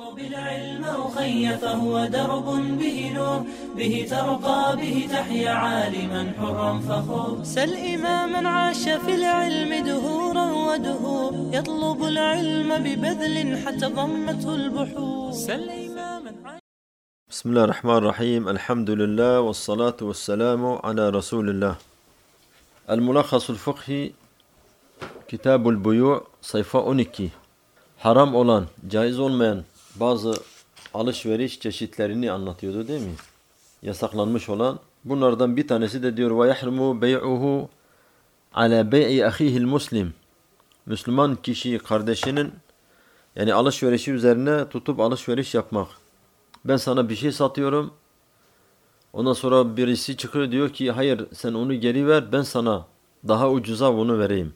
اطلب العلم أخي فهو درب به نور به ترقى به تحيا عالما حرا فخور سل إماما عاش في العلم دهورا ودهور يطلب العلم ببذل حتى ضمته البحور سل إماما بسم الله الرحمن الرحيم الحمد لله والصلاة والسلام على رسول الله. الملخص الفقهي Kitab-ül Buyu sayfa 12. Haram olan, caiz olmayan bazı alışveriş çeşitlerini anlatıyordu değil mi? Yasaklanmış olan. Bunlardan bir tanesi de diyor ve yahrumu bey'uhu ala bey'i ahihil muslim. Müslüman kişi kardeşinin yani alışverişi üzerine tutup alışveriş yapmak. Ben sana bir şey satıyorum. Ondan sonra birisi çıkıyor diyor ki hayır sen onu geri ver ben sana daha ucuza bunu vereyim.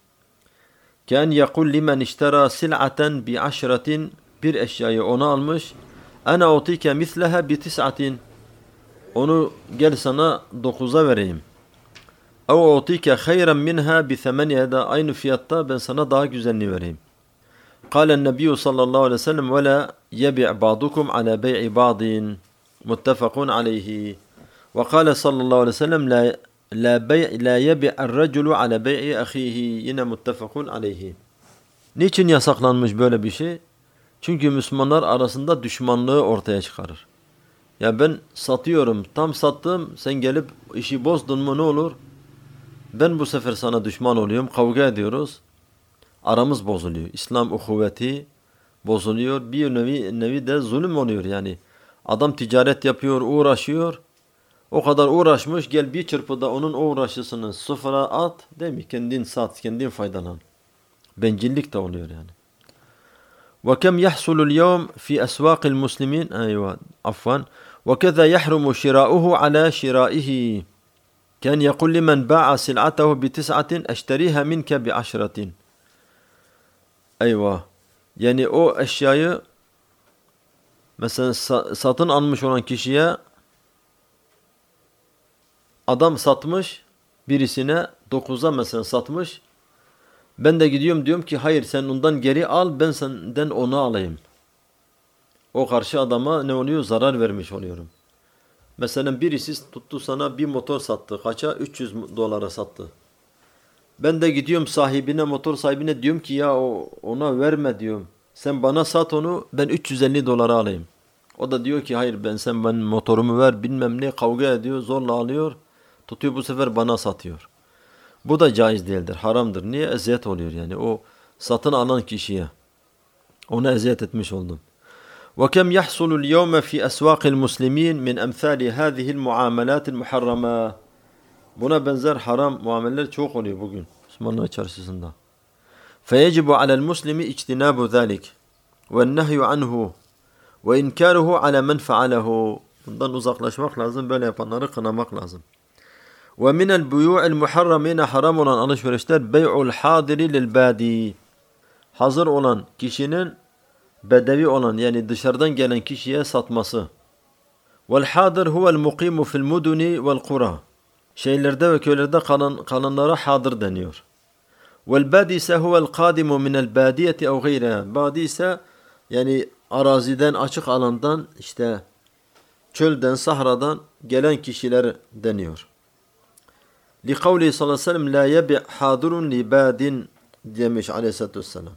Ken yekul limen iştera sil'aten bi aşratin bir eşyayı ona almış. Ana utike misleha bi tis'atin. Onu gel sana 9'a vereyim. Ev utike hayran minha bi 8 da aynı fiyatta ben sana daha güzelini vereyim. Kâlen nebiyyü sallallahu aleyhi ve sellem ve la yebi' ba'dukum ala bey'i ba'din. Muttefakun aleyhi. Ve kâle sallallahu aleyhi ve sellem la yebi'er raculu ala bey'i ahihi. Yine muttefakun aleyhi. Niçin yasaklanmış böyle bir şey? Çünkü Müslümanlar arasında düşmanlığı ortaya çıkarır. Ya ben satıyorum, tam sattım, sen gelip işi bozdun mu ne olur? Ben bu sefer sana düşman oluyorum, kavga ediyoruz. Aramız bozuluyor. İslam uhuvveti bozuluyor. Bir nevi de zulüm oluyor yani. Adam ticaret yapıyor, uğraşıyor. O kadar uğraşmış, gel bir çırpıda onun uğraşısını sıfıra at, değil mi? Kendin sat, kendin faydalan. Bencillik de oluyor yani. وكم يحصل اليوم في أسواق المسلمين عفوا وكذا يحرم شراؤه على شرائه كان يقول لمن باع سلعته ب9 أشتريها منك ب10. Yani o eşyayı mesela satın almış olan kişiye adam satmış birisine 9'a mesela satmış. Ben de gidiyorum diyorum ki hayır sen ondan geri al ben senden onu alayım. O karşı adama ne oluyor? Zarar vermiş oluyorum. Mesela birisi tuttu sana bir motor sattı. Kaça? $300 sattı. Ben de gidiyorum sahibine, motor sahibine diyorum ki ya ona verme diyorum. Sen bana sat onu ben $350 alayım. O da diyor ki hayır ben motorumu ver bilmem ne kavga ediyor zorla alıyor. Tutuyor bu sefer bana satıyor. Bu da caiz değildir, haramdır. Niye? Eziyet oluyor yani o satın alan kişiye. Ona eziyet etmiş oldum. وَكَمْ يَحْصُلُ الْيَوْمَ فِي أَسْوَاقِ الْمُسْلِمِينَ مِنْ أَمْثَالِ هَذِهِ الْمُعَامَلَاتِ الْمُحَرَّمَةِ. Buna benzer haram muameleler çok oluyor bugün Müslümanlar çarşısında. فَيَجِبُ عَلَى الْمُسْلِمِ اِجْتِنَابُ ذَلِكَ وَالنَّهْيُ عَنْهُ وَاِنْكَارُهُ عَلَى مَنْ فَعَلَهُ. Bundan uzaklaşmak lazım, böyle yapanları kınamak lazım. وَمِنَ الْبُيُوعِ الْمُحَرَّمِينَ haram olan alışverişler bey'ul hadiri lil badi. Hazır olan kişinin bedevi olan yani dışarıdan gelen kişiye satması. Vel hadir huvel muqimu fil muduni vel qura. Şehirlerde ve köylerde kalanlara hadir deniyor. Vel badi ise huvel kadimu minel badiyeti ev gayriha. Badi ise yani araziden, açık alandan, işte çölden, sahradan gelen kişiler deniyor. Li kavli sallallahu aleyhi ve sellem la yebi hadirun li badin demiş aleyhissalatü vesselam.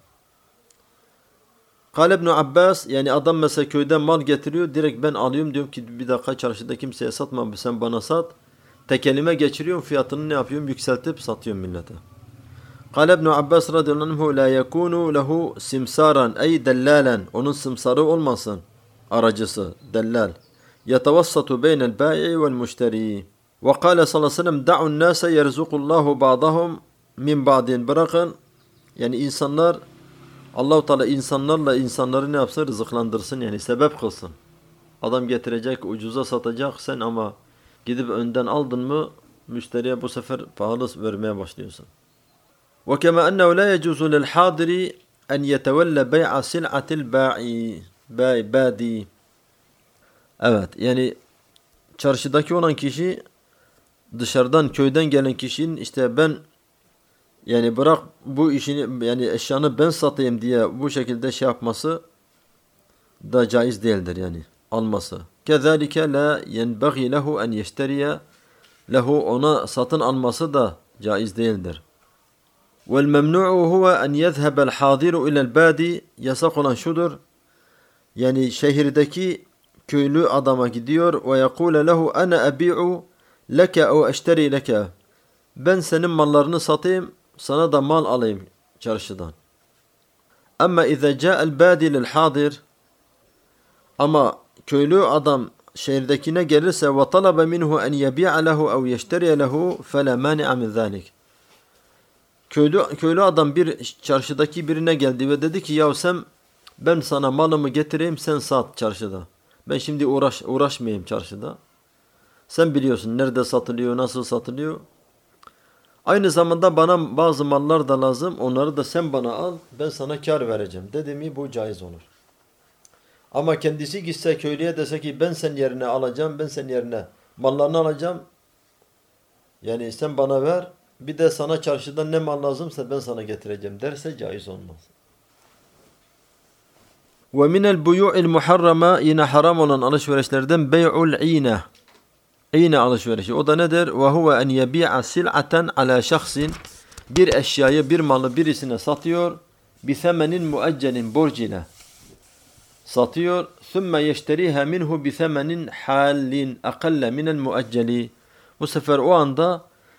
Kale İbn Abbas yani adam mesela köyden mal getiriyor direkt ben alıyorum diyorum ki bir dakika çarşıda kimseye satma sen bana sat. Tekelime geçiriyorum fiyatını ne yapıyorum yükseltip satıyorum millete. Kale İbn Abbas radıyallahu anh la yekunu lehu simsaran ey dellalan onun simsarı olmasın aracısı dellal. Yetavassatu beynel bai'i vel müşteri. Ve kâle sallallahu aleyhi ve sellem da'un nâse yerzukullahu ba'dahum min ba'din. Bırakın yani insanlar Allah-u Teala insanlarla insanları ne yapsın? Rızıklandırsın yani sebep kılsın. Adam getirecek ucuza satacak sen ama gidip önden aldın mı müşteriye bu sefer pahalı vermeye başlıyorsun. Ve kema ennehu la yecuzu lil hadiri en yetevelle bey'a sil'atil badi. Evet yani çarşıdaki olan kişi dışarıdan köyden gelen kişinin işte ben yani bırak bu işini yani eşyanı ben satayım diye bu şekilde şey yapması da caiz değildir yani alması. Kezalike la yenbaghi lehu en yeşteriye lehu, ona satın alması da caiz değildir. Vel memnu'u huve en yezhebel hadiru ilel badi, yasak olan şudur. Yani şehirdeki köylü adama gidiyor ve yekule lehu ana ebi'u leke ev eşteri leke. Ben senin mallarını satayım, sana da mal alayım çarşıdan. Ama iza ca'el badi lil hadir, ama köylü adam şehirdekine gelirse ve talabe minhu en yebi'a lehu ev yeşteriye lehu fela mani'a min zalik. Köylü adam bir çarşıdaki birine geldi ve dedi ki ya ben sana malımı getireyim, sen sat çarşıda. Ben şimdi uğraşmayayım çarşıda. Sen biliyorsun nerede satılıyor, nasıl satılıyor. Aynı zamanda bana bazı mallar da lazım. Onları da sen bana al, ben sana kar vereceğim. Dedi mi bu caiz olur. Ama kendisi gitse köylüye dese ki ben senin yerine alacağım, ben senin yerine mallarını alacağım. Yani sen bana ver, bir de sana çarşıdan ne mal lazımsa ben sana getireceğim derse caiz olmaz. Ve minel buyu'il muharrama, yine haram olan alışverişlerden bey'ul i'ne. İğne alışverişi. O da nedir? Ve huve en yebi'a sil'aten ala şahsin. Bir eşyayı, bir malı birisine satıyor. Bi themenin mueccelin, borç ile satıyor. Thumma yeşteriha minhu bi themenin halin aqalla minel muecceli. Bu sefer o anda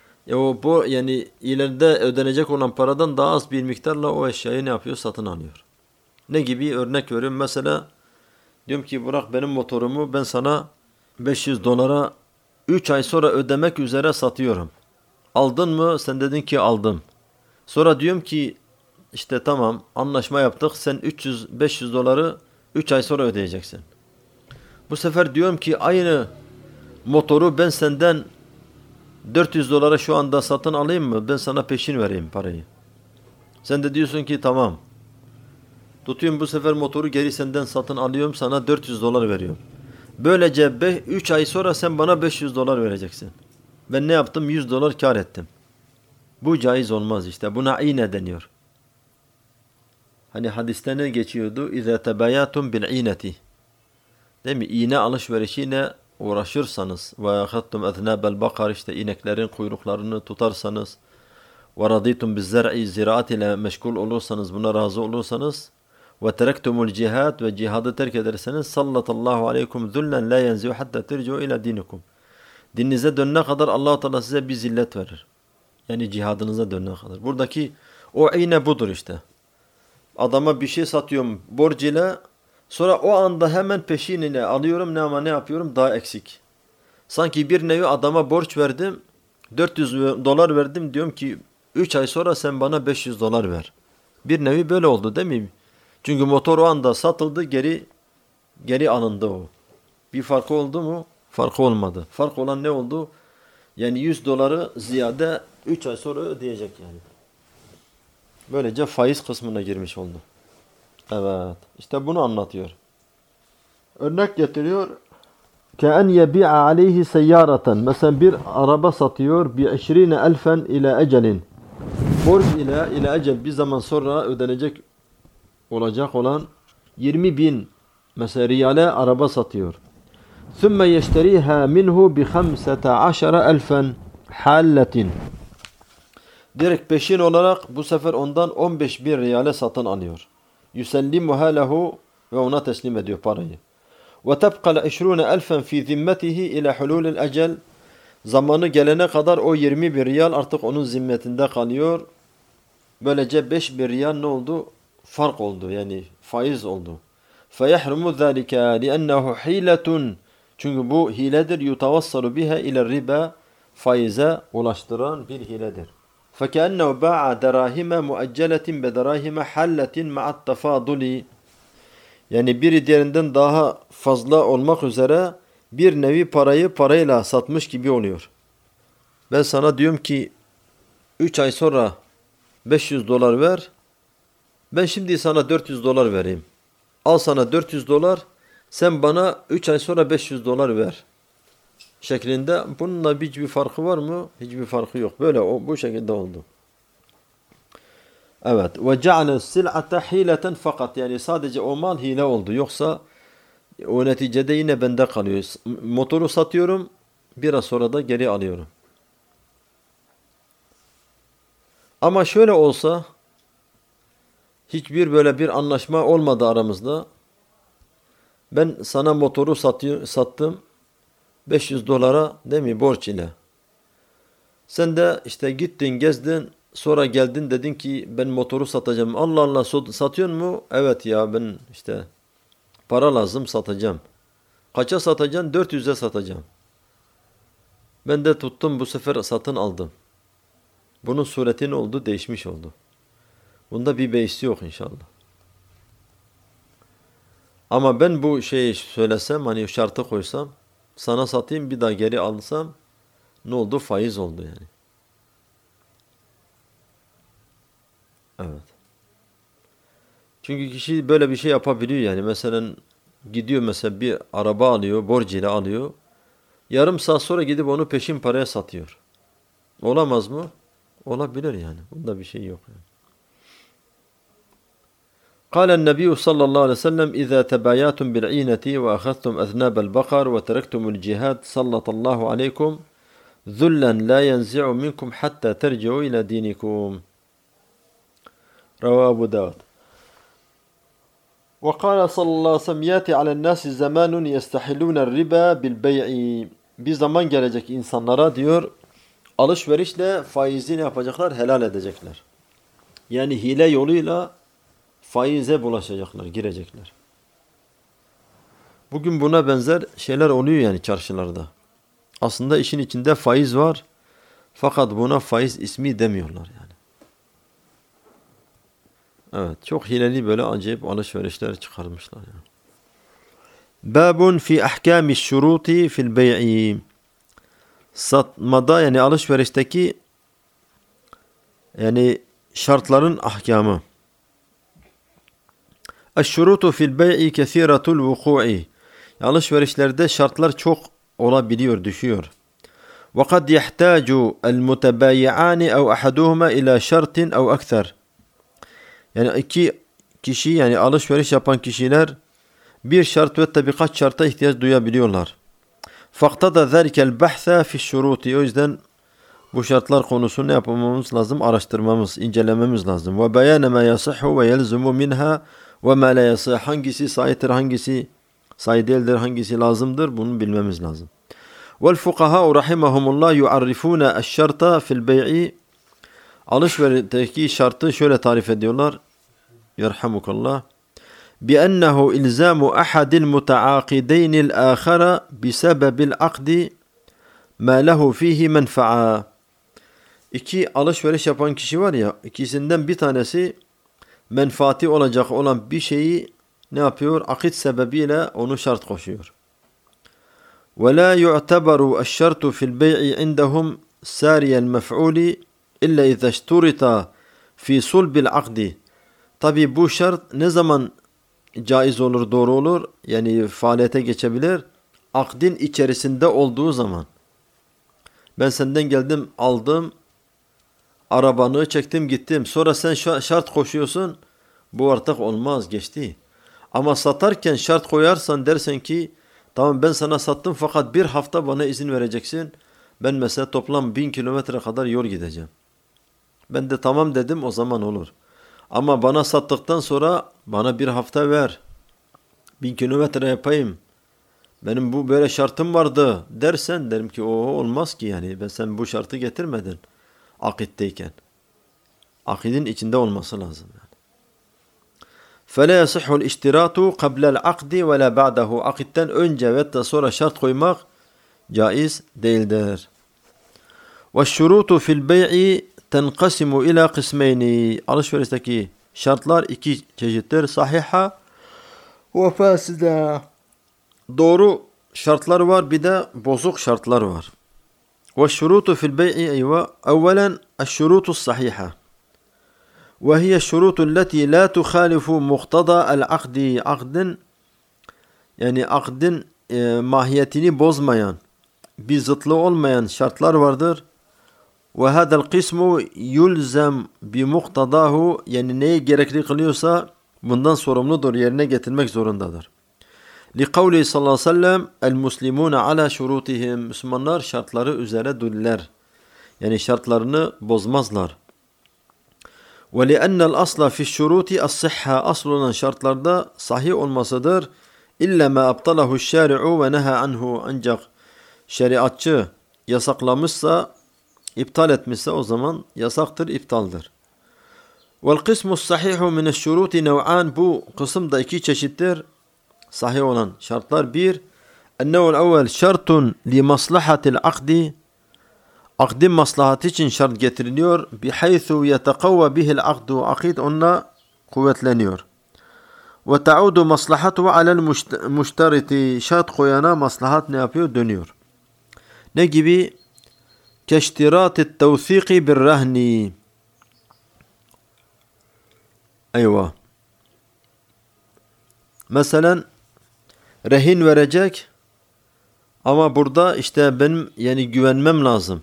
yani ileride ödenecek olan paradan daha az bir miktarla o eşyayı ne yapıyor? Satın alıyor. Ne gibi? Örnek veriyorum. Mesela diyorum ki bırak benim motorumu, ben sana $500 3 ay sonra ödemek üzere satıyorum. Aldın mı? Sen dedin ki aldım. Sonra diyorum ki işte tamam anlaşma yaptık. Sen $500 3 ay sonra ödeyeceksin. Bu sefer diyorum ki aynı motoru ben senden $400 şu anda satın alayım mı? Ben sana peşin vereyim parayı. Sen de diyorsun ki tamam. Tutuyorum bu sefer motoru geri senden satın alıyorum, sana $400 veriyorum. Böylece 3 ay sonra sen bana $500 vereceksin. Ben ne yaptım? $100 kar ettim. Bu caiz olmaz işte. Buna iğne deniyor. Hani hadiste ne geçiyordu? İzâ tebayâtum bil iğneti. Değil mi? İğne alışverişiyle uğraşırsanız ve yâkhattum eznâbel bakar, işte ineklerin kuyruklarını tutarsanız ve radîtum biz zer'i, ziraat ile meşgul olursanız, buna razı olursanız ve terektumul cihad, ve cihadı terk ederseniz sallatallahu aleykum zullen la yenzi'u hatta terci'u ila dinikum. Dininize dönene kadar Allah-u Teala size bir zillet verir. Yani cihadınıza dönene kadar. Buradaki o iğne budur işte. Adama bir şey satıyorum borç ile, sonra o anda hemen peşinine alıyorum ama ne yapıyorum? Daha eksik. Sanki bir nevi adama borç verdim, $400 verdim, diyorum ki 3 ay sonra sen bana $500 ver. Bir nevi böyle oldu değil mi? Çünkü motor o anda satıldı, geri alındı o. Bir farkı oldu mu? Farkı olmadı. Fark olan ne oldu? Yani $100 ziyade 3 ay sonra ödeyecek yani. Böylece faiz kısmına girmiş oldu. Evet. İşte bunu anlatıyor. Örnek getiriyor. Ke'en yebi'a aleyhi seyyareten. Mesela bir araba satıyor. Bi 20.000 ila ecelin. Borç ile ecel, bir zaman sonra ödenecek olacak olan 20.000 mesela riyale araba satıyor. Sümme yeşteriha minhu bi 15.000 halletin. Direkt peşin olarak bu sefer ondan 15.000 riyale satın alıyor. Yusellimuha lehu, ve ona teslim ediyor parayı. Ve tebqal 20.000 fi zimmetihi ila hululil ecel. Zamanı gelene kadar o 20.000 riyal artık onun zimmetinde kalıyor. Böylece 5.000 riyal ne oldu? Fark oldu, yani faiz oldu. فَيَحْرُمُ ذَٰلِكَ لِأَنَّهُ حِيلَةٌ. Çünkü bu hiledir. يُتَوَصَّلُ بِهَا اِلَى الرِّبَى. Faize ulaştıran bir hiledir. فَكَأَنَّهُ بَاعَ دَرَاهِمَ مُؤَجَّلَةٍ بَدَرَاهِمَ حَلَّةٍ مَعَ التَّفَاضُلِ. Yani biri diğerinden daha fazla olmak üzere bir nevi parayla satmış gibi oluyor. Ben sana diyorum ki 3 ay sonra $500 ver. Ben şimdi sana $400 vereyim. Al sana $400, sen bana 3 ay sonra $500 ver. Şeklinde. Bununla hiçbir farkı var mı? Hiçbir farkı yok. Böyle bu şekilde oldu. Evet. Ve ce'ale sil'ate hileten fakat, yani sadece o mal hile oldu. Yoksa O neticede yine bende kalıyor. Motoru satıyorum, biraz sonra da geri alıyorum. Ama şöyle olsa, hiçbir böyle bir anlaşma olmadı aramızda. Ben sana motoru sattım 500 dolara, değil mi, borç ile. Sen de işte gittin, gezdin, sonra geldin, dedin ki ben motoru satacağım. Allah Allah, satıyor mu? Evet ya, ben işte para lazım, satacağım. Kaça satacaksın? 400'e satacağım. Ben de tuttum, bu sefer satın aldım. Bunun sureti ne oldu? Değişmiş oldu. Bunda bir beisi yok inşallah. Ama ben bu şeyi söylesem, hani şartı koysam, sana satayım, bir daha geri alsam, ne oldu? Faiz oldu yani. Evet. Çünkü kişi böyle bir şey yapabiliyor yani. Mesela gidiyor, mesela bir araba alıyor, borç ile alıyor. Yarım saat sonra gidip onu peşin paraya satıyor. Olamaz mı? Olabilir yani. Bunda bir şey yok yani. قال النبي صلى الله عليه وسلم إذا تبايعتم بالعينة وأخذتم أذناب البقر وتركتم الجهاد سلط الله عليكم ذلا لا ينزع منكم حتى ترجعوا إلى دينكم. رواه أبو داود. وقال صلى الله عليه وسلم يأتي على الناس زمان يستحلون الربا بالبيع. Bir zaman gelecek insanlara, diyor, alışverişle faizi ne yapacaklar? Helal edecekler. Yani hile yoluyla faize bulaşacaklar, girecekler. Bugün buna benzer şeyler oluyor yani çarşılarda. Aslında işin içinde faiz var. Fakat buna faiz ismi demiyorlar yani. Evet, çok hileli böyle acayip alışverişler çıkarmışlar yani. Babun fi ahkâmi şuruti fil bey'i. Satmada, yani alışverişteki yani şartların ahkamı. Eşşurutu fil bey'i kesiretul vuku'i. Alışverişlerde şartlar çok olabiliyor, düşüyor. Ve kad yahtacu el mutebayi'ani ev ahaduhuma ila şartin ev akthar. Yani iki kişi, yani alışveriş yapan kişiler bir şart ve birkaç şarta ihtiyaç duyabiliyorlar. Faktada zelikel bahsa fi şuruti. O yüzden bu şartlar konusunu ne yapmamız lazım? Araştırmamız, incelememiz lazım. Ve beyane ma yasihhu ve yelzumu minha ve ma la yasih. Hangisi sahihtir, hangisi sahih değildir, hangisi lazımdır, bunu bilmemiz lazım. Vel fukaha rahimahumullah yuarrifuna eşşarta fil bey'i. Alışverişteki şartı şöyle tarif ediyorlar. Yerhamukallah. بأنه إلزام أحد المتعاقدين الآخر بسبب العقد ما له فيه منفعة. İki alışveriş yapan kişi var ya, ikisinden bir tanesi menfaati olacak olan bir şeyi ne yapıyor? Akit sebebiyle onu şart koşuyor. ولا يعتبر الشرط في البيع عندهم ساري المفعول إلا إذا اشترط في صلب العقد. Tabi bu şart ne zaman caiz olur, doğru olur, yani faaliyete geçebilir? Akdin içerisinde olduğu zaman. Ben senden geldim, aldım, arabanı çektim, gittim. Sonra sen şart koşuyorsun. Bu artık olmaz, geçti. Ama satarken şart koyarsan, dersen ki tamam, ben sana sattım fakat bir hafta bana izin vereceksin. Ben mesela toplam 1000 kilometre kadar yol gideceğim. Ben de tamam dedim, o zaman olur. Ama bana sattıktan sonra bana bir hafta ver, 1000 kilometre yapayım, benim bu böyle şartım vardı dersen, derim ki o olmaz ki yani, sen bu şartı getirmedin akitteyken. Akidin içinde olması lazım yani. فَلَا يَصِحُ الْاِشْتِرَاتُ قَبْلَ الْعَقْدِ وَلَا بَعْدَهُ. Akitten önce ve da sonra şart koymak caiz değildir. وَالشُّرُوتُ فِي الْبَيْعِ تَنْقَسِمُ اِلَى قِسْمَيْنِ. Alışverişteki şartlar iki çeşittir. Sahiha ve fasida. Doğru şartlar var, bir de bozuk şartlar var. وَالشُّرُوتُ فِي الْبَيْعِ اَوَّلًا الشُّرُوتُ الصَّحِيحَةِ وهي الشروط التي لا تخالف مقتضى العقد. Akdin, yani akdin mahiyetini bozmayan, bir zıtlığı olmayan şartlar vardır. Ve hadal kısmu yulzam bi muqtadahu, yani neyi gerekli kılıyorsa bundan sorumludur, yerine getirmek zorundadır. Liqavli sallallahu aleyhi ve sellem el-muslimuna ala şurutihim. Müslümanlar şartları üzere dururlar. Yani şartlarını bozmazlar. Ve li'ennel asla fi'ş-şuruti as-sihha. Asıl olan şartlarda sahih olmasıdır. İlla ma abtalahu şari'u ve neha anhu. Ancak şeriatçı yasaklamışsa, iptal etmişse o zaman yasaktır, iptaldir. Vel kısmus sahihu mineş-şuruti nev'an. Bu kısımda iki çeşittir. Sahih olan şartlar. Bir, ennev'l evvel şartun li maslahatil akdi. Akdin maslahatı için şart getiriliyor. Bihaythu yetekavve bihil akdu. Akid onunla kuvvetleniyor. Ve ta'udu maslahatu alel müşteriti. Şart koyana maslahat ne yapıyor? Dönüyor. Ne gibi? Keştiratit tevthiki bir rahni. Eyvah. Mesela rehin verecek ama burada işte benim yani güvenmem lazım.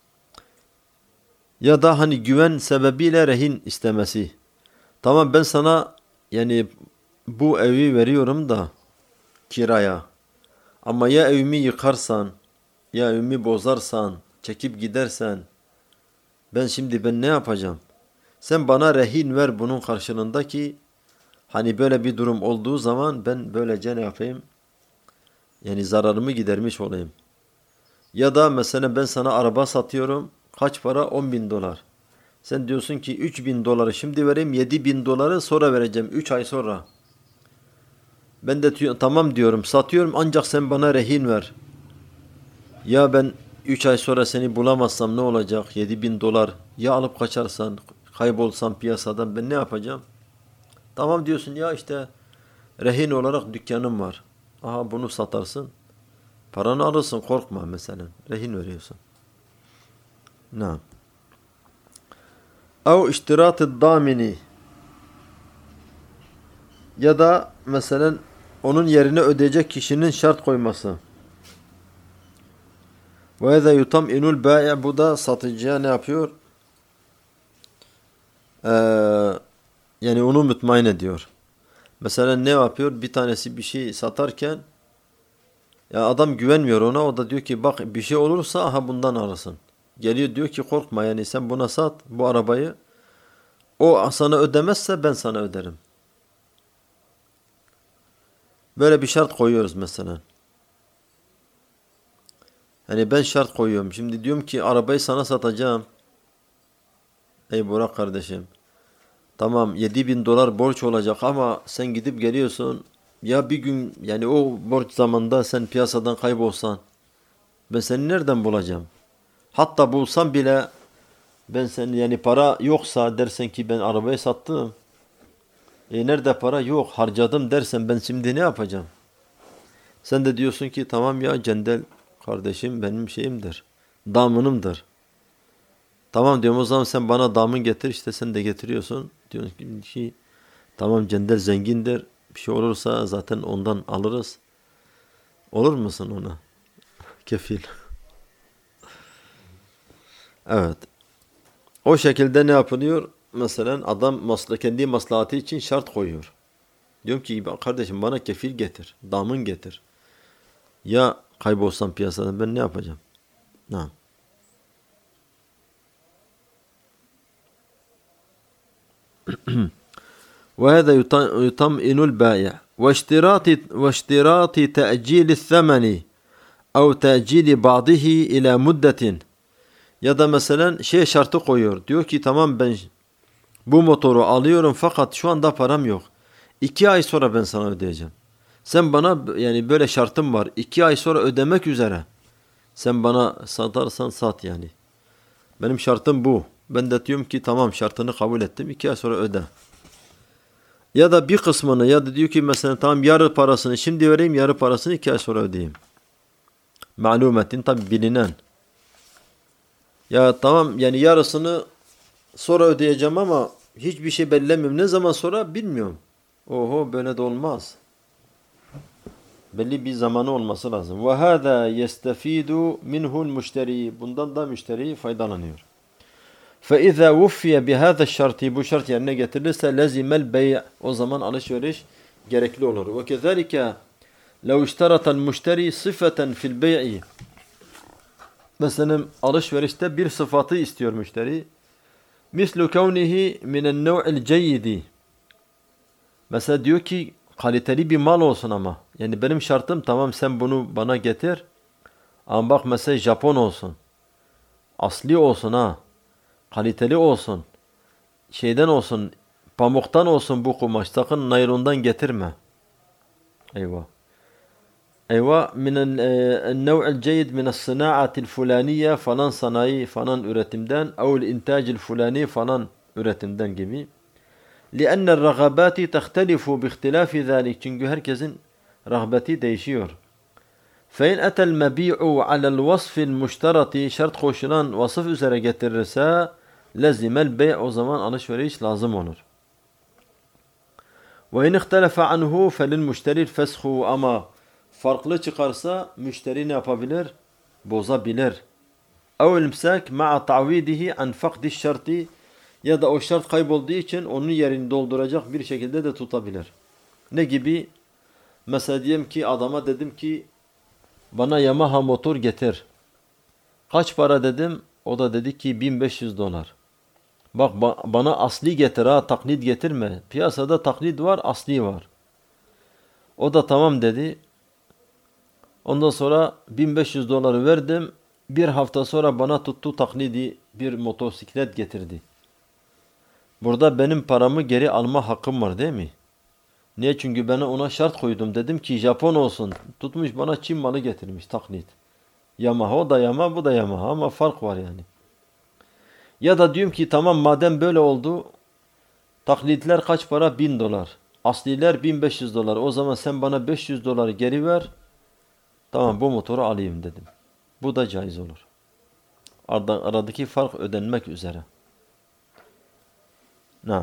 Ya da hani güven sebebiyle rehin istemesi. Tamam ben sana yani bu evi veriyorum da kiraya. Ama ya evimi yıkarsan, ya evimi bozarsan, çekip gidersen ben ne yapacağım? Sen bana rehin ver bunun karşılığında ki hani böyle bir durum olduğu zaman ben böylece ne yapayım? Yani zararımı gidermiş olayım. Ya da mesela ben sana araba satıyorum. Kaç para? 10.000 dolar. Sen diyorsun ki 3.000 doları şimdi vereyim, 7.000 doları sonra vereceğim 3 ay sonra. Ben de tamam diyorum, satıyorum ancak sen bana rehin ver. Ya ben 3 ay sonra seni bulamazsam ne olacak? 7.000 dolar ya alıp kaçarsan, kaybolsam piyasadan ben ne yapacağım? Tamam diyorsun ya işte rehin olarak dükkanım var. Aha bunu satarsın. Paranı alırsın, korkma mesela. Rehin veriyorsun. Ne? Ev iştiratı damini. Ya da mesela onun yerine ödeyecek kişinin şart koyması. Ve ezâ yutam'inul bâ'i. Bu da satıcıya ne yapıyor? Yani onu mutmain ediyor. Mesela ne yapıyor? Bir tanesi bir şey satarken ya adam güvenmiyor ona. O da diyor ki bak bir şey olursa aha bundan alırsın. Geliyor diyor ki korkma yani sen buna sat bu arabayı. O sana ödemezse ben sana öderim. Böyle bir şart koyuyoruz mesela. Hani ben şart koyuyorum. Şimdi diyorum ki arabayı sana satacağım. Ey Burak kardeşim. Tamam 7.000 dolar borç olacak ama sen gidip geliyorsun. Ya bir gün yani o borç zamanında sen piyasadan kaybolsan. Ben seni nereden bulacağım? Hatta bulsam bile ben seni yani para yoksa dersen ki ben arabayı sattım. Nerede para? Yok harcadım dersen ben şimdi ne yapacağım? Sen de diyorsun ki tamam ya Cendel kardeşim benim şeyimdir. Damınımdır. Tamam diyorum o zaman sen bana damın getir işte sen de getiriyorsun. Diyorsun ki tamam Cendel zengindir. Bir şey olursa zaten ondan alırız. Olur musun ona? Kefil. Evet. O şekilde ne yapılıyor? Mesela adam kendi maslahatı için şart koyuyor. Diyorum ki kardeşim bana kefil getir. Damın getir. Ya kaybolsam piyasadan ben ne yapacağım? Ne? وهذا يطمئن البائع واشتراط تأجيل الثمن أو تأجيل بعضه إلى مدة. Ya da mesela şey şartı koyuyor. Diyor ki tamam ben bu motoru alıyorum fakat şu anda param yok. 2 ay sonra ben sana ödeyeceğim. Sen bana yani böyle şartım var. 2 ay sonra ödemek üzere. Sen bana satarsan sat yani. Benim şartım bu. Ben de diyorum ki tamam şartını kabul ettim. 2 ay sonra öde. Ya da bir kısmını ya da diyor ki mesela tamam yarı parasını şimdi vereyim yarı parasını 2 ay sonra ödeyeyim. Malumetin tabi bilinen. Ya tamam yani yarısını sonra ödeyeceğim ama hiçbir şey belirlemiyorum. Ne zaman sonra bilmiyorum. Oho böyle de olmaz. Belli bir zamanı olması lazım. Ve hâzâ yestefidu minhul müşteri. Bundan da müşteri faydalanıyor. فَاِذَا وُفِّيَ بِهَذَا الشَّرْطِ. Bu şart yerine getirilirse لَزِمَ الْبَيْعِ. O zaman alışveriş gerekli olur. وَكَذَلِكَ لو اشترط المشتري صفة في البيع. Mesela alışverişte bir sıfatı istiyor müşteri. Mislu kevnihi minen nev'il ceyyidi. Mesela diyor ki kaliteli bir mal olsun ama. Yani benim şartım tamam sen bunu bana getir. Ama bak mesela Japon olsun. Asli olsun ha. Kaliteli olsun. Şeyden olsun. Pamuktan olsun bu kumaş. Sakın naylondan getirme. Eyvah. Eyvah. Minen nev'il ceyyid minen sınaatil fulaniye falan sanayi falan üretimden. Evl intacil fulani falan üretimden gibi. لأن الرغبات تختلف باختلاف ذلك. Çünkü herkesin rağbeti değişiyor. فإن أتى المبيع على الوصف المشترط. Şart koşulan vasıf üzere getirirse لزم البيع. O zaman alışveriş lazım olur. وإن اختلف عنه فللمشتري الفسخ. Ama farklı çıkarsa müşteri ne yapabilir? Bozabilir. أو الإمساك مع تعويضه عن فقد الشرط. Ya da o şart kaybolduğu için onun yerini dolduracak bir şekilde de tutabilir. Ne gibi? Mesela diyelim ki adama dedim ki bana Yamaha motor getir. Kaç para dedim? O da dedi ki $1500. Bak bana asli getir ha, taklit getirme. Piyasada taklit var, asli var. O da tamam dedi. Ondan sonra $1500 verdim. Bir hafta sonra bana tuttu taklidi bir motosiklet getirdi. Burada benim paramı geri alma hakkım var değil mi? Niye? Çünkü ben ona şart koydum. Dedim ki Japon olsun. Tutmuş bana Çin malı getirmiş taklit. Yamaha, o da Yamaha, bu da Yamaha ama fark var yani. Ya da diyorum ki tamam madem böyle oldu. Taklitler kaç para? $1000. Asliler $1500. O zaman sen bana $500 geri ver. Tamam bu motoru alayım dedim. Bu da caiz olur. Aradaki fark ödenmek üzere. نعم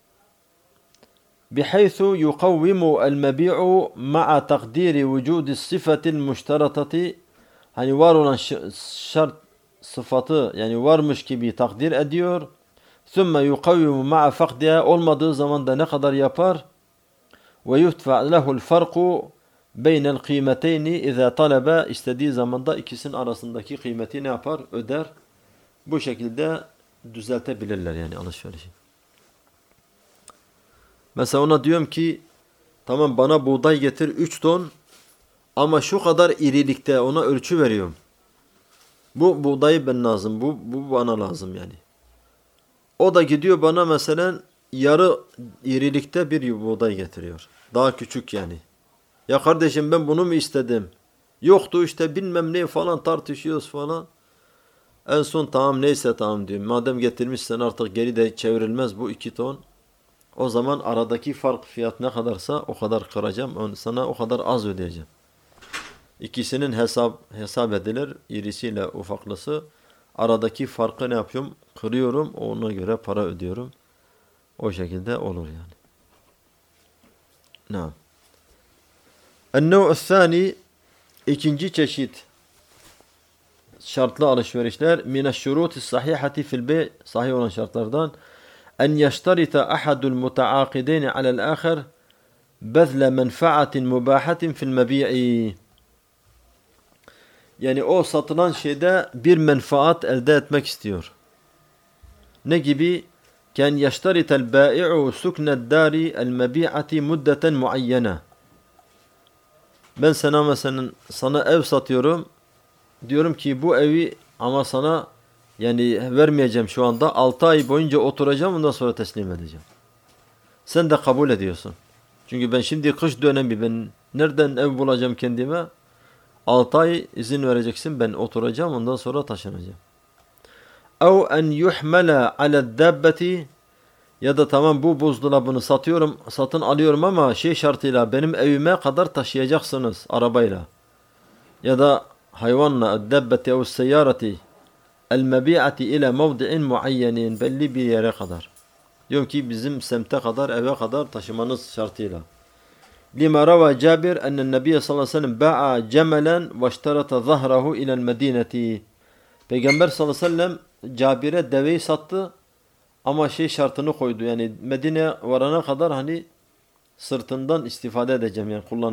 بحيث يقوم المبيع مع تقدير وجود الصفة المشترطة. Hani var olan şart sıfatı yani varmış gibi takdir ediyor. ثُمَّ يُقَوِّمُ مَعَ فَقْدِهَا. Olmadığı zaman da ne kadar yapar? وَيُدْفَعْ لَهُ الْفَرْقُ بَيْنَ الْقِيمَتَيْنِ اِذَا طَلَبَ. İstediği zaman da ikisinin arasındaki kıymeti ne yapar? Öder. Bu şekilde düzeltebilirler yani alışverişi. Mesela ona diyorum ki tamam bana buğday getir 3 ton ama şu kadar irilikte ona ölçü veriyorum. Bu buğdayı ben lazım. Bu bana lazım yani. O da gidiyor bana mesela yarı irilikte bir buğday getiriyor. Daha küçük yani. Ya kardeşim ben bunu mu istedim? Yoktu işte bilmem ne falan tartışıyoruz falan. En son tamam neyse tamam diyorum. Madem getirmişsen artık geri de çevrilmez bu 2 ton. O zaman aradaki fark fiyat ne kadarsa o kadar kıracağım. Sana o kadar az ödeyeceğim. İkisinin hesap edilir. İrisiyle ufaklısı. Aradaki farkı ne yapıyorum? Kırıyorum. Ona göre para ödüyorum. O şekilde olur yani. Naam. En-nev'u thani. İkinci çeşit şartlı alışverişler. Mineşşurutis sahihati fil bey'. Sahih olan şartlardan. أن يشترط أحد المتعاقدين على الآخر بذل منفعة مباحة في المبيع. Yani o satılan şeyde bir menfaat elde etmek istiyor. Ne gibi? كان يشترط البائع سكن الدار المبيعة مدة معينة. Ben sana ev satıyorum. Diyorum ki bu evi ama sana yani vermeyeceğim şu anda. 6 ay boyunca oturacağım ondan sonra teslim edeceğim. Sen de kabul ediyorsun. Çünkü ben şimdi kış dönemi ben nereden ev bulacağım kendime? 6 ay izin vereceksin ben oturacağım ondan sonra taşınacağım. اَوْ اَنْ يُحْمَلَ عَلَى الدَّابَّةِ. Ya da tamam bu buzdolabını satın alıyorum ama şey şartıyla benim evime kadar taşıyacaksınız arabayla. Ya da hayvanla الدَّابَّةِ اَوْ السَّيَّارَةِ el-mebi'ati ile mevdi'in muayyenin. Belli bir yere kadar. Diyorum ki bizim semte kadar eve kadar taşımanız şartıyla. Lima rava Cabir ennen Nebiye sallallahu aleyhi ve sellem ba'a cemelen ve işterata zahrahu ilel medineti. Peygamber sallallahu aleyhi ve sellem Cabir'e deveyi sattı ama şey şartını koydu. Yani Medine varana kadar hani sırtından istifade edeceğim yani kullanacağım.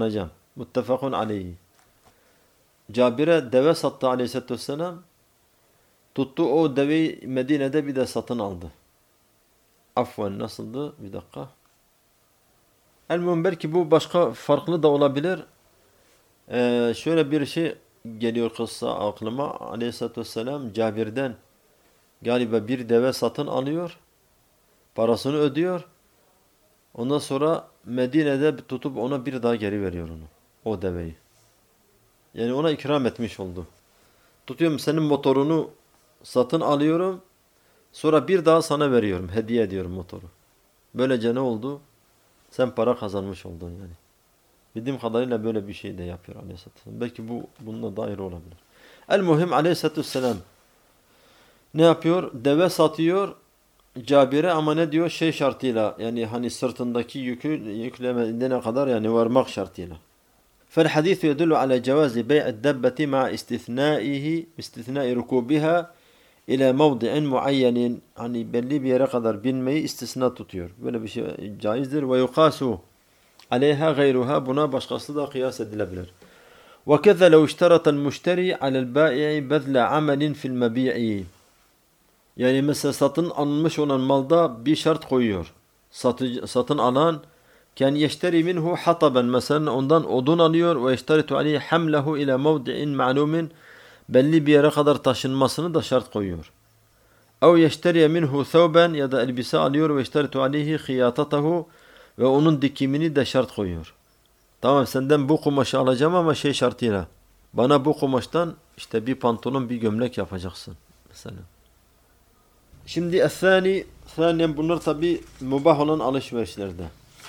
Muttefakun aleyhi. Cabir'e deve sattı aleyhissalatü vesselam. Tuttu o deveyi Medine'de bir de satın aldı. Afwan nasıldı? Bir dakika. El-muhim belki bu başka farklı da olabilir. Şöyle bir şey geliyor kıssa aklıma. Aleyhissalatü vesselam Cabir'den galiba bir deve satın alıyor. Parasını ödüyor. Ondan sonra Medine'de tutup ona bir daha geri veriyor onu. O deveyi. Yani ona ikram etmiş oldu. Tutuyorum senin motorunu satın alıyorum. Sonra bir daha sana veriyorum. Hediye ediyorum motoru. Böylece ne oldu? Sen para kazanmış oldun yani. Bildiğim kadarıyla böyle bir şey de yapıyor Aleyhisselatü Vesselam. Belki bu bununla dair olabilir. El-muhim Aleyhisselatü Vesselam ne yapıyor? Deve satıyor Cabir'e ama ne diyor? Şey şartıyla yani hani sırtındaki yükü yüklemediğine kadar yani varmak şartıyla. فالحديث يدل على جواز بيع الدبة مع استثناء ركوبها إلى موضع معين hani belli bir yere kadar binmeyi istisna tutuyor. Böyle bir şey caizdir. Ve yuqasu aleyha gayruha buna başkası da kıyas edilebilir. وكذا لو اشترط المشتري على البائع بذل عمل في المبيع yani mesela satın alınmış olan malda bir şart koyuyor. Satın alan ken yeşteri minhu hataben mesela ondan odun alıyor ve yeşteritu aleyhi hamlehu ila mevdi'in ma'lumin belli bir yere kadar taşınmasını da şart koyuyor. Ev yeşteriye minhu thawben ya da elbise alıyor ve yeşteritu aleyhi khiyatatahu ve onun dikimini de şart koyuyor. Tamam senden bu kumaşı alacağım ama şey şartıyla. Bana bu kumaştan işte bir pantolon bir gömlek yapacaksın mesela. Şimdi thaniyen bunlar tabi mubah olan alışverişlerde.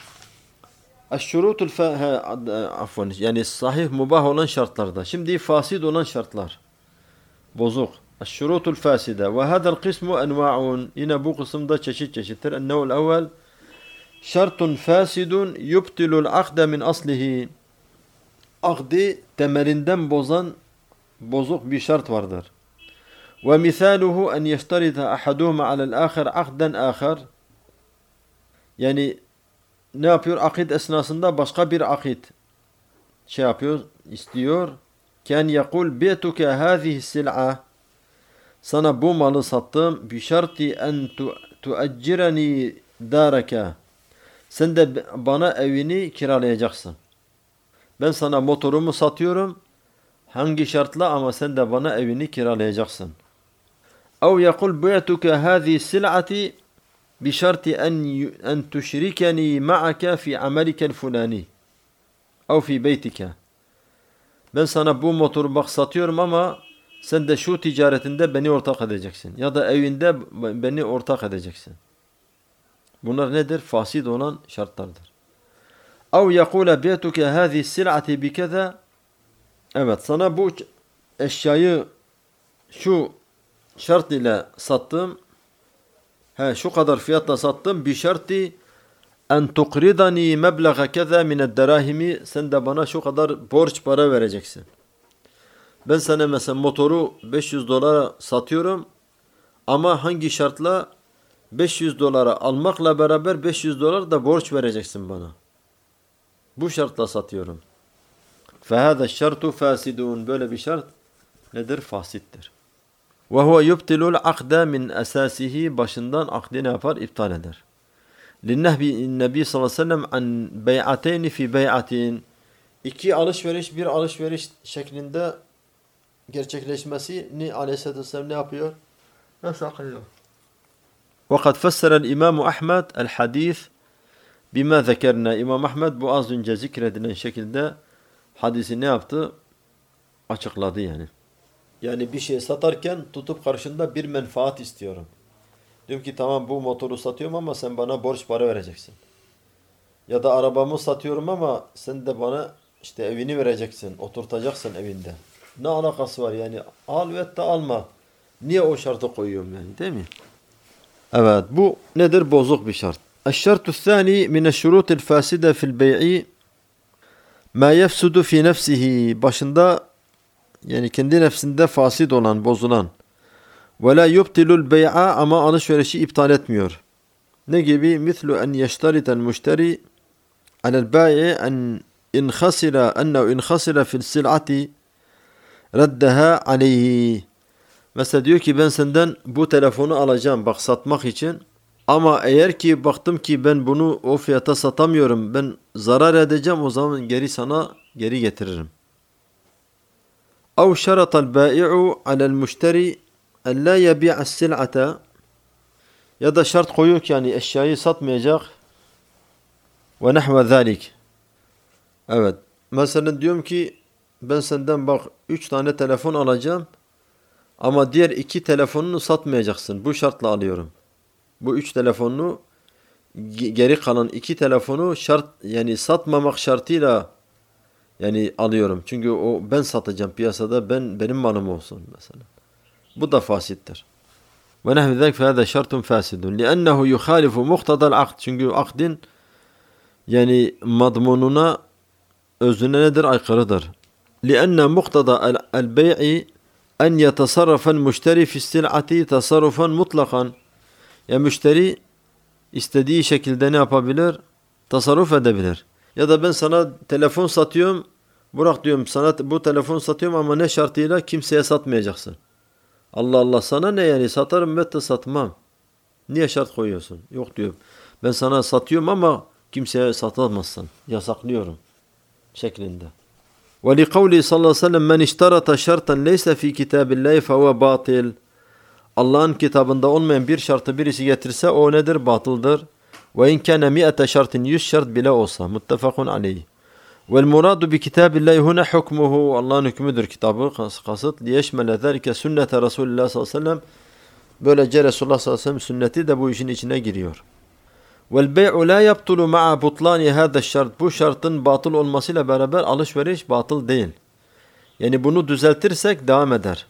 Yani sahih mubah olan şartlarda. Şimdi fasid olan şartlar. Bozuk. Eşşurutul faside. Ve hadal kısmu enva'un. Yine bu kısımda çeşit çeşittir. Ennevul evvel. Şartun fasidun yubtilul akde min aslihi. Akdi temelinden bozan bozuk bir şart vardır. Ve misaluhu en yeşterita ahaduhuma alel ahir akden ahir. Yani ne yapıyor? Akit esnasında başka bir akit şey yapıyor, istiyor. Ken yekul bi'tuke hâzihi sil'a. Sana bu malı sattım. Bi şarti en tuaccirani dâreke. Sen de bana evini kiralayacaksın. Ben sana motorumu satıyorum. Hangi şartla ama sen de bana evini kiralayacaksın. Ev yekul bi'tuke hâzihi sil'ati بشرط أن تشركني معك في عملك الفلاني أو في بيتك. Ben sana bu motoru bak satıyorum ama sen de şu ticaretinde beni ortak edeceksin. Ya da evinde beni ortak edeceksin. Bunlar nedir? Fasid olan şartlardır. أو يقول بيتك هذه السلعة بكذا. Evet sana bu eşyayı şu şart ile sattım. Şu kadar fiyatla sattım. Bir şartı en tukridani meblağa keza mined derahimi. Sen de bana şu kadar borç para vereceksin. Ben sana mesela motoru 500 dolara satıyorum. Ama hangi şartla? 500 dolara almakla beraber 500 dolar da borç vereceksin bana. Bu şartla satıyorum. Fehâze şartu fasidun. Böyle bir şart nedir? Fasittir. وَهُوَ يُبْتِلُ الْعَقْدَ مِنْ أَسَاسِهِ başından akdi ne yapar? İptal eder. Nebi sallallahu aleyhi ve sellem an bey'ateyni fi bey'atin. İki alışveriş bir alışveriş şeklinde gerçekleşmesini aleyhissalatü vesselam ne yapıyor? Yasaklıyor. وَقَدْ فَسَّرَ الْإِمَامُ أَحْمَدْ الْحَدِيثِ بِمَا ذَكَرْنَا. İmam Ahmed bu az önce zikredilen şekilde hadisi ne yaptı? Açıkladı yani. Yani bir şey satarken tutup karşında bir menfaat istiyorum. Diyorum ki tamam bu motoru satıyorum ama sen bana borç para vereceksin. Ya da arabamı satıyorum ama sen de bana işte evini vereceksin. Oturtacaksın evinde. Ne alakası var yani? Al ve de alma. Niye o şartı koyuyorum yani değil mi? Evet bu nedir? Bozuk bir şart. Eşşartu thani mineşşurutil faside fil bey'i ma yefsudu fi nefsihi. Başında yani kendi nefsinde fasid olan, bozulan. Ve la yubtilul bey'a ama alışverişi iptal etmiyor. Ne gibi? Mislu en yeşteritel müşteri alel bâ'i en in khasira fil sil'ati raddaha aleyhi. Mesela diyor ki ben senden bu telefonu alacağım bak satmak için. Ama eğer ki baktım ki ben bunu o fiyata satamıyorum, ben zarar edeceğim, o zaman sana geri getiririm. أو شرط البائع على المشتري أن لا يبيع السلعة ya da şart koyuyor ki yani eşyayı satmayacak ve nahve zalik. Evet. Mesela diyorum ki ben senden bak 3 tane telefon alacağım ama diğer 2 telefonunu satmayacaksın. Bu şartla alıyorum. Bu 3 telefonunu geri kalan 2 telefonu şart yani satmamak şartıyla yani alıyorum. Çünkü o ben satacağım piyasada benim malım olsun mesela. Bu da fasittir. Ve nehvi zâlik fe hâzâ şartun fâsidun. Li'ennehu yukhâlifu muhtadal akd. Çünkü akdin yani madmununa özüne nedir? Aykırıdır. Li'enne muhtada el-bey'i en yetasarrafel müşteri fissil'ati tasarrufan mutlakan. Ya müşteri istediği şekilde ne yapabilir? Tasarruf edebilir. Ya da ben sana telefon satıyorum. Burak diyorum sana bu telefon satıyorum ama ne şartıyla? Kimseye satmayacaksın. Allah Allah sana ne yani satarım ve de satmam. Niye şart koyuyorsun? Yok diyorum. Ben sana satıyorum ama kimseye satamazsın. Yasaklıyorum. Şeklinde. وَلِقَوْلِ sallallahu aleyhi ve sellem men iştarata şartan leyse fi kitabillahi fehuve batil. Allah'ın kitabında olmayan bir şartı birisi getirse o nedir? Batıldır. Ve in kana 100 şartın 100 şart bile olsa muttefakun aleyh. Vel muradu bi kitabillahi huna hukmuhu. Allah'ın hükmüdür kitabı kasıt. Liyeşmele zâlike sünnete Resulullah sallallahu aleyhi ve sellem. Böylece Resulullah sallallahu aleyhi ve sellem sünneti de bu işin içine giriyor. Vel bey'u la yabtulu ma'a butlani hâzâ şart. Bu şartın batıl olmasıyla beraber alışveriş batıl değil. Yani bunu düzeltirsek devam eder.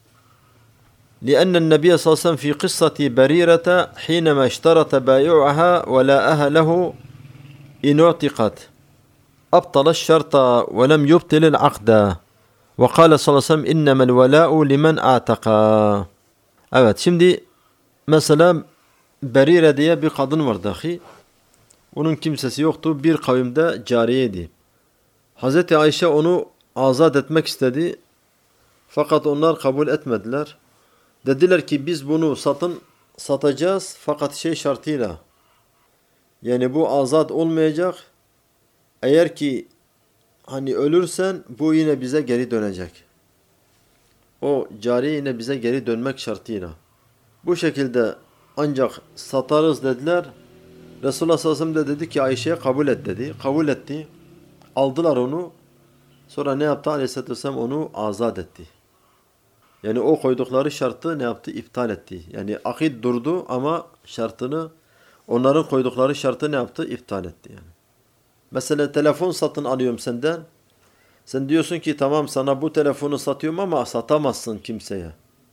لأن النبي صلى الله عليه وسلم في قصة بريرة حينما اشترط بايعها ولاءها له إن اعتقت أبطل الشرط ولم يبطل العقد وقال صلى الله عليه وسلم إنما الولاء لمن اعتقى. Evet şimdi mesela Berire diye bir kadın var dahi. Onun kimsesi yoktu. Bir kavimde cariyeydi. Hazreti Ayşe onu azat etmek istedi. Fakat onlar kabul etmediler. Dediler ki biz bunu satacağız fakat şartıyla. Yani bu azat olmayacak. Eğer ki hani ölürsen bu yine bize geri dönecek. O cariye yine bize geri dönmek şartıyla. Bu şekilde ancak satarız dediler. Resulullah sallallahu aleyhi ve sellem de dedi ki Ayşe'ye kabul et dedi. Kabul etti. Aldılar onu. Sonra ne yaptı? Aleyhisselatü vesselam onu azat etti. Yani o koydukları şartı ne yaptı? İptal etti. Yani akit durdu ama şartını onların koydukları şartı ne yaptı? İptal etti yani. Mesela telefon satın alıyorum senden. Sen diyorsun ki tamam sana bu telefonu satıyorum ama satamazsın kimseye.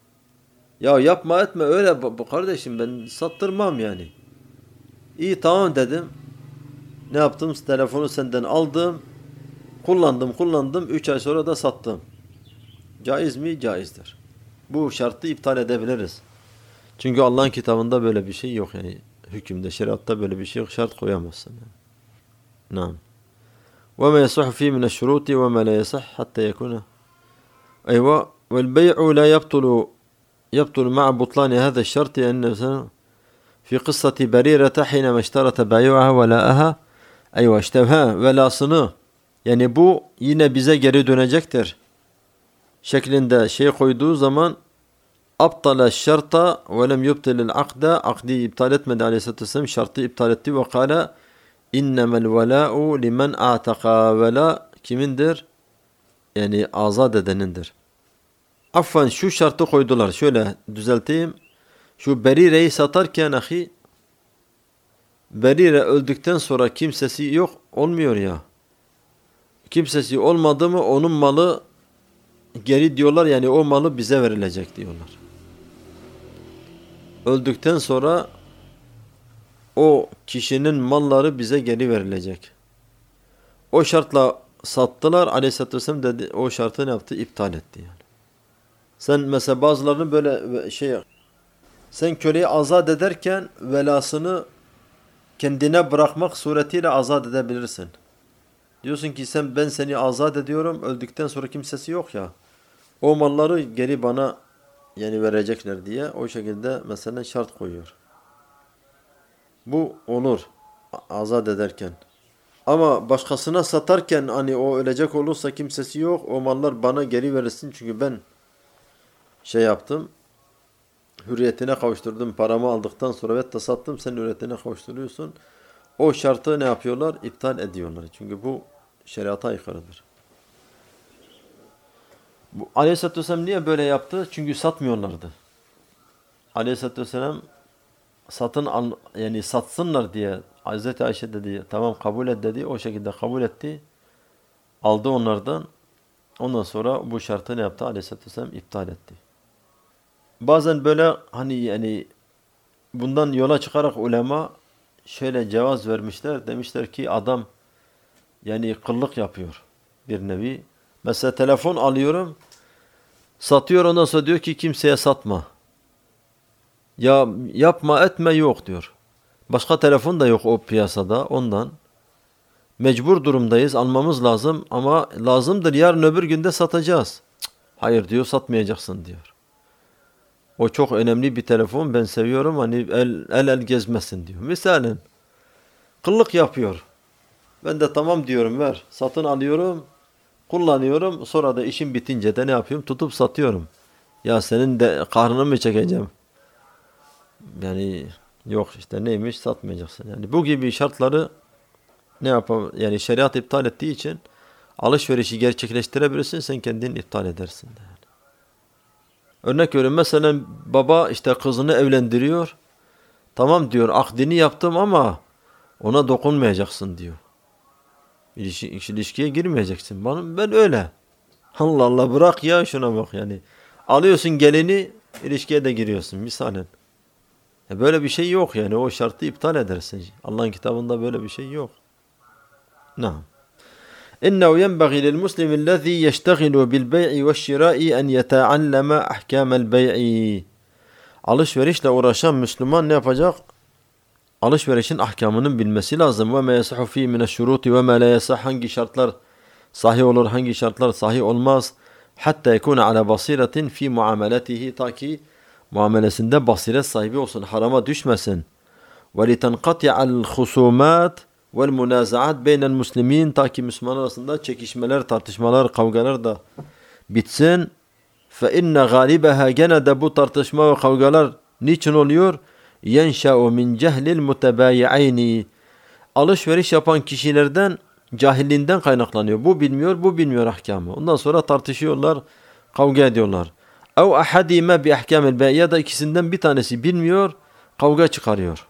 Ya yapma etme öyle kardeşim ben sattırmam yani. İyi tamam dedim. Ne yaptım? Telefonu senden aldım. Kullandım. 3 ay sonra da sattım. Caiz mi? Caizdir. Bu şartı iptal edebiliriz. Çünkü Allah'ın kitabında böyle bir şey yok yani. Hükümde, şeriatta böyle bir şey yok. Şart koyamazsın. Yani. Naam. وَمَا يَصُحُ فِي مِنَ الشُّرُوطِ وَمَا لَا يَصَحْ حَتَّى يَكُونَ أيوة والبيع لا يبطل مع بطلان هذا الشرط أن في قصة بريرة حينما اشترت بايعها ولاءها أيوة اشتبها velasını yani bu yine bize geri dönecektir şeklinde koyduğu zaman aptala şarta ve lem yubtilil akda akdi iptal etmedi aleyhissalatü vesselam şartı iptal etti ve kâle innemel velâ'u limen a'taka vela kimindir? Yani azat edenindir. Affan şu şartı koydular. Şöyle düzelteyim. Şu Berire'yi satarken ahi Berire öldükten sonra kimsesi yok olmuyor ya. Kimsesi olmadı mı onun malı geri diyorlar yani o malı bize verilecek diyorlar. Öldükten sonra o kişinin malları bize geri verilecek. O şartla sattılar. Aleyhisselatü Vesselam dedi o şartı ne yaptı? İptal etti yani. Sen mesela bazılarını böyle sen köleyi azat ederken velasını kendine bırakmak suretiyle azat edebilirsin. Diyorsun ki ben seni azat ediyorum. Öldükten sonra kimsesi yok ya. O malları geri bana yani verecekler diye o şekilde mesela şart koyuyor. Bu olur azat ederken. Ama başkasına satarken hani o ölecek olursa kimsesi yok. O mallar bana geri verilsin çünkü ben şey yaptım. Hürriyetine kavuşturdum. Paramı aldıktan sonra ve de sattım. Sen hürriyetine kavuşturuyorsun. O şartı ne yapıyorlar? İptal ediyorlar. Çünkü bu şeriata aykırıdır. Aleyhisselatü Vesselam niye böyle yaptı? Çünkü satmıyorlardı. Aleyhisselatü Vesselam yani satsınlar diye Hazreti Ayşe dedi tamam kabul et dedi. O şekilde kabul etti. Aldı onlardan. Ondan sonra bu şartı ne yaptı? Aleyhisselatü Vesselam iptal etti. Bazen böyle hani yani bundan yola çıkarak ulema şöyle cevaz vermişler. Demişler ki adam yani kıllık yapıyor bir nevi. Mesela telefon alıyorum. Satıyor ondan sonra diyor ki kimseye satma. Ya yapma etme yok diyor. Başka telefon da yok o piyasada ondan. Mecbur durumdayız almamız lazım ama lazımdır yarın öbür günde satacağız. Cık, hayır diyor satmayacaksın diyor. O çok önemli bir telefon ben seviyorum hani el gezmesin diyor. Misalen kıllık yapıyor. Ben de tamam diyorum ver satın alıyorum. Kullanıyorum sonra da işim bitince de ne yapıyorum tutup satıyorum. Ya senin de kahrını mı çekeceğim? Yani yok işte neymiş satmayacaksın. Yani bu gibi şartları ne yapalım? Yani şeriat iptal ettiği için alışverişi gerçekleştirebilirsin sen kendin iptal edersin de. Yani. Örnek veriyorum mesela baba işte kızını evlendiriyor. Tamam diyor akdini yaptım ama ona dokunmayacaksın diyor. İlişkiye girmeyeceksin. Ben öyle. Allah Allah bırak ya şuna bak yani. Alıyorsun gelini ilişkiye de giriyorsun misalen. Böyle bir şey yok yani o şartı iptal edersin. Allah'ın kitabında böyle bir şey yok. Naam. İnnehu yenbaghi lil muslimi'llezî yeştegilu bil bey'i veşşirâ'i en yeta'allama ahkâmel bey'i. Alışverişle uğraşan Müslüman ne yapacak? Alışverişin ahkamının bilmesi lazım. Ve me yasihhu fî mineşşurûti ve me la yasih hangi şartlar sahih olur, hangi şartlar sahih olmaz. Hatta yekûne ala basiretin fî muameletihi ta ki muamelesinde basiret sahibi olsun, harama düşmesin. Ve litenqati'al husûmât vel münâzaat beynel muslimîn ta ki Müslümanlar arasında çekişmeler, tartışmalar, kavgalar da bitsin. Fe inne gâlibeha gene de bu tartışma ve kavgalar niçin oluyor? Yenşa'u min cehlil mutebâyi'ayni. Alışveriş yapan kişilerden cahilliğinden kaynaklanıyor. Bu bilmiyor ahkamı. Ondan sonra tartışıyorlar, kavga ediyorlar. Ev ahadîme bi ahkâmil bey ya da ikisinden bir tanesi bilmiyor, kavga çıkarıyor.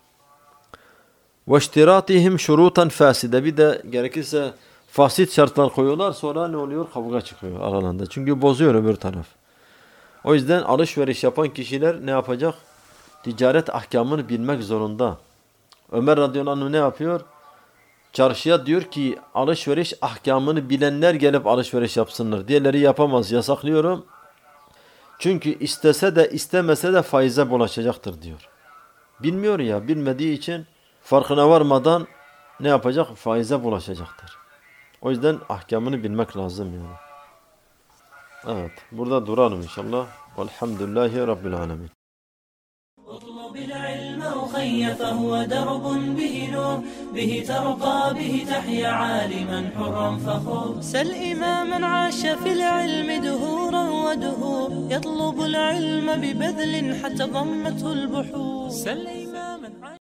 Ve iştiratihim şurutan faside bir de gerekirse fasit şartlar koyuyorlar sonra ne oluyor? Kavga çıkıyor aralarında. Çünkü bozuyor öbür taraf. O yüzden alışveriş yapan kişiler ne yapacak? Ticaret ahkamını bilmek zorunda. Ömer radıyallahu anh ne yapıyor? Çarşıya diyor ki alışveriş ahkamını bilenler gelip alışveriş yapsınlar. Diğerleri yapamaz. Yasaklıyorum. Çünkü istese de istemese de faize bulaşacaktır diyor. Bilmiyor ya. Bilmediği için farkına varmadan ne yapacak? Faize bulaşacaktır. O yüzden ahkamını bilmek lazım yani. Evet. Burada duralım inşallah. Velhamdülillahi Rabbil alemin. اطلب العلم أخي فهو درب به نور به ترقى به تحيا عالما حرا فخور سل إماما عاش في العلم دهورا ودهور يطلب العلم ببذل حتى ضمته البحور سل إماما